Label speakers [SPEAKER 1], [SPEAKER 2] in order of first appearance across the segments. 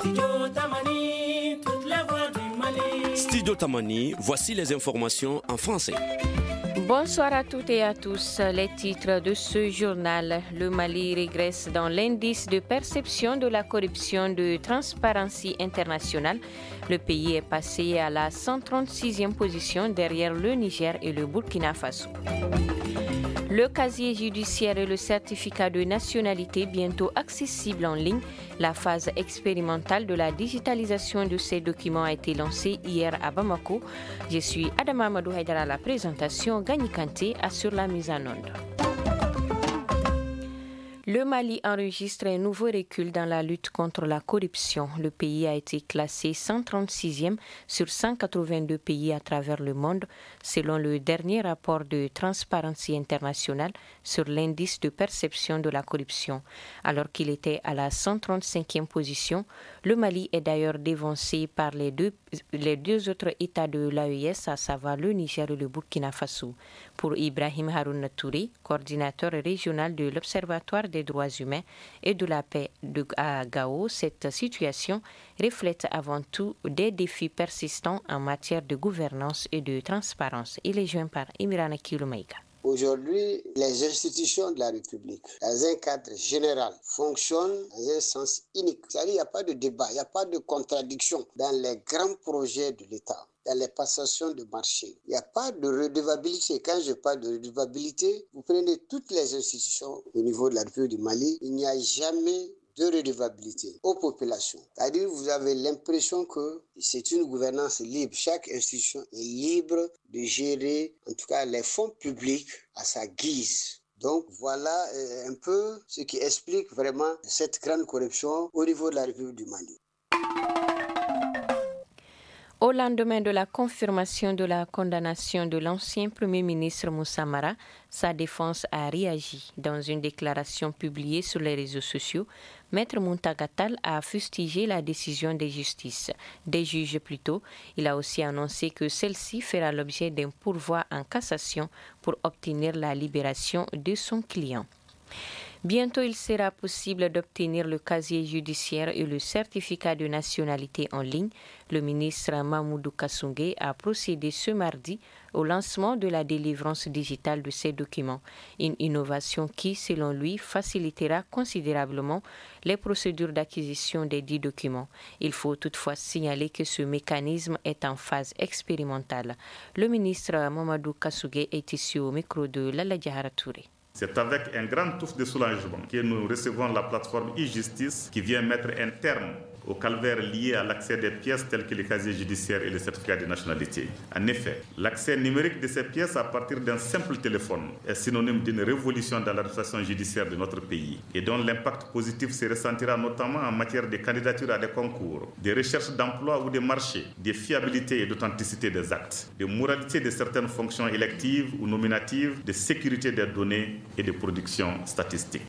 [SPEAKER 1] Studio Tamani, voici les informations en français.
[SPEAKER 2] Bonsoir à toutes et à tous. Les titres de ce journal. Le Mali régresse dans l'indice de perception de la corruption de Transparency International. Le pays est passé à la 136e position derrière le Niger et le Burkina Faso. Le casier judiciaire et le certificat de nationalité bientôt accessibles en ligne. La phase expérimentale de la digitalisation de ces documents a été lancée hier à Bamako. Je suis Adama Amadou Haïdara à la présentation. Gagny Kanté assure la mise en onde. Le Mali enregistre un nouveau recul dans la lutte contre la corruption. Le pays a été classé 136e sur 182 pays à travers le monde, selon le dernier rapport de Transparency International sur l'indice de perception de la corruption. Alors qu'il était à la 135e position, le Mali est d'ailleurs dévancé par les deux autres États de l'AES, à savoir le Niger et le Burkina Faso. Pour Ibrahim Harouna Touré, coordinateur régional de l'Observatoire des droits humains et de la paix à Gao, cette situation reflète avant tout des défis persistants en matière de gouvernance et de transparence. Il est joint par Imirana Kiloumaïka.
[SPEAKER 3] Aujourd'hui, les institutions de la République, dans un cadre général, fonctionnent dans un sens unique. C'est-à-dire qu'il n'y a pas de débat, il n'y a pas de contradiction dans les grands projets de l'État, dans les passations de marché. Il n'y a pas de redevabilité. Quand je parle de redevabilité, vous prenez toutes les institutions au niveau de la République du Mali, il n'y a jamais de redevabilité aux populations. C'est-à-dire que vous avez l'impression que c'est une gouvernance libre. Chaque institution est libre de gérer, en tout cas, les fonds publics à sa guise. Donc voilà un peu ce qui explique vraiment cette grande corruption au niveau de la République du Mali.
[SPEAKER 2] Au lendemain de la confirmation de la condamnation de l'ancien Premier ministre Moussa Mara, sa défense a réagi. Dans une déclaration publiée sur les réseaux sociaux, Maître Muntagatal a fustigé la décision des juges. Il a aussi annoncé que celle-ci fera l'objet d'un pourvoi en cassation pour obtenir la libération de son client. Bientôt, il sera possible d'obtenir le casier judiciaire et le certificat de nationalité en ligne. Le ministre Mamoudou Kassoungé a procédé ce mardi au lancement de la délivrance digitale de ces documents. Une innovation qui, selon lui, facilitera considérablement les procédures d'acquisition des dits documents. Il faut toutefois signaler que ce mécanisme est en phase expérimentale. Le ministre Mamoudou Kassoungé est ici au micro de Lala Diahara Touré.
[SPEAKER 4] C'est avec un grand touffe de soulagement que nous recevons la plateforme e-Justice qui vient mettre un terme au calvaire lié à l'accès des pièces telles que les casiers judiciaires et les certificats de nationalité. En effet, l'accès numérique de ces pièces à partir d'un simple téléphone est synonyme d'une révolution dans l'administration judiciaire de notre pays et dont l'impact positif se ressentira notamment en matière de candidature à des concours, de recherche d'emploi ou de marché, de fiabilité et d'authenticité des actes, de moralité de certaines fonctions électives ou nominatives, de sécurité des données et de production statistique.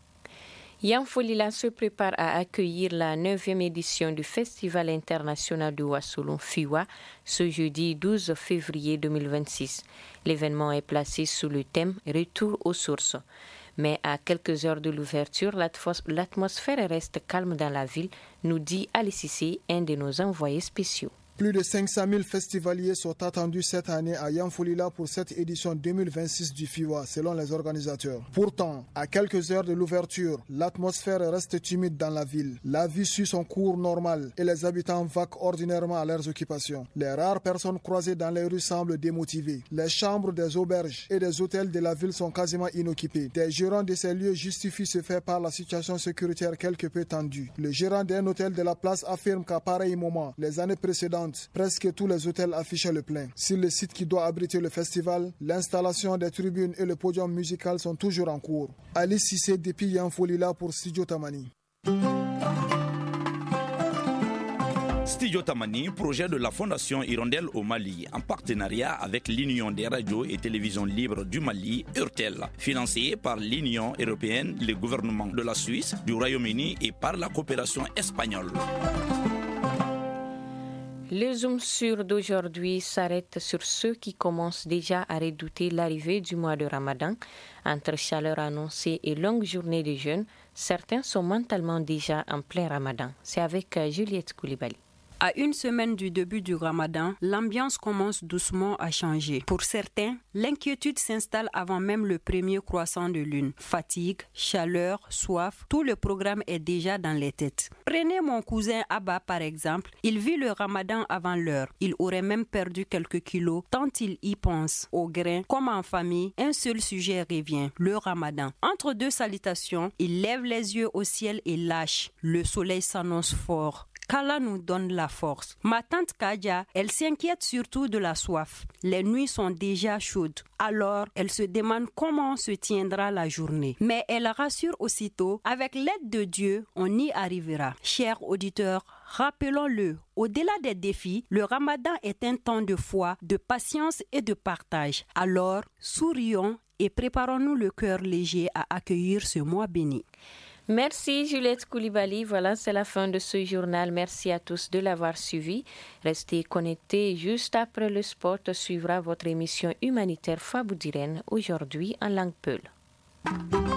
[SPEAKER 2] Yanfolila se prépare à accueillir la 9e édition du Festival international du Wassoulou FIWA ce jeudi 12 février 2026. L'événement est placé sous le thème « Retour aux sources ». Mais à quelques heures de l'ouverture, l'atmosphère reste calme dans la ville, nous dit Ali Cissé, un de nos envoyés spéciaux.
[SPEAKER 5] Plus de 500 000 festivaliers sont attendus cette année à Yanfolila pour cette édition 2026 du FIWA, selon les organisateurs. Pourtant, à quelques heures de l'ouverture, l'atmosphère reste timide dans la ville. La vie suit son cours normal et les habitants vaquent ordinairement à leurs occupations. Les rares personnes croisées dans les rues semblent démotivées. Les chambres des auberges et des hôtels de la ville sont quasiment inoccupées. Des gérants de ces lieux justifient ce fait par la situation sécuritaire quelque peu tendue. Le gérant d'un hôtel de la place affirme qu'à pareil moment, les années précédentes, presque tous les hôtels affichaient le plein. Sur le site qui doit abriter le festival, l'installation des tribunes et le podium musical sont toujours en cours. Ali Cissé depuis Yanfolila pour Studio Tamani.
[SPEAKER 6] Studio Tamani, projet de la Fondation Hirondelle au Mali, en partenariat avec l'Union des radios et télévisions libres du Mali, URTEL, financé par l'Union européenne, le gouvernement de la Suisse, du Royaume-Uni et par la coopération espagnole.
[SPEAKER 2] Le Zoom sur d'aujourd'hui s'arrête sur ceux qui commencent déjà à redouter l'arrivée du mois de Ramadan. Entre chaleur annoncée et longue journée de jeûne, certains sont mentalement déjà en plein Ramadan. C'est avec Juliette Koulibaly.
[SPEAKER 7] À une semaine du début du Ramadan, l'ambiance commence doucement à changer. Pour certains, l'inquiétude s'installe avant même le premier croissant de lune. Fatigue, chaleur, soif, tout le programme est déjà dans les têtes. Prenez mon cousin Abba par exemple. Il vit le Ramadan avant l'heure. Il aurait même perdu quelques kilos tant il y pense. Au grain, comme en famille, un seul sujet revient, le Ramadan. Entre deux salutations, il lève les yeux au ciel et lâche. Le soleil s'annonce fort. qu'Allah nous donne la force. Ma tante Kadia, elle s'inquiète surtout de la soif. Les nuits sont déjà chaudes. Alors, elle se demande comment se tiendra la journée. Mais elle rassure aussitôt, avec l'aide de Dieu, on y arrivera. Chers auditeurs, rappelons-le, au-delà des défis, le Ramadan est un temps de foi, de patience et de partage. Alors, sourions et préparons-nous le cœur léger à accueillir ce mois béni.
[SPEAKER 2] Merci Juliette Koulibaly. Voilà, c'est la fin de ce journal. Merci à tous de l'avoir suivi. Restez connectés. Juste après le sport, suivra votre émission humanitaire Faboudirène, aujourd'hui en langue peul.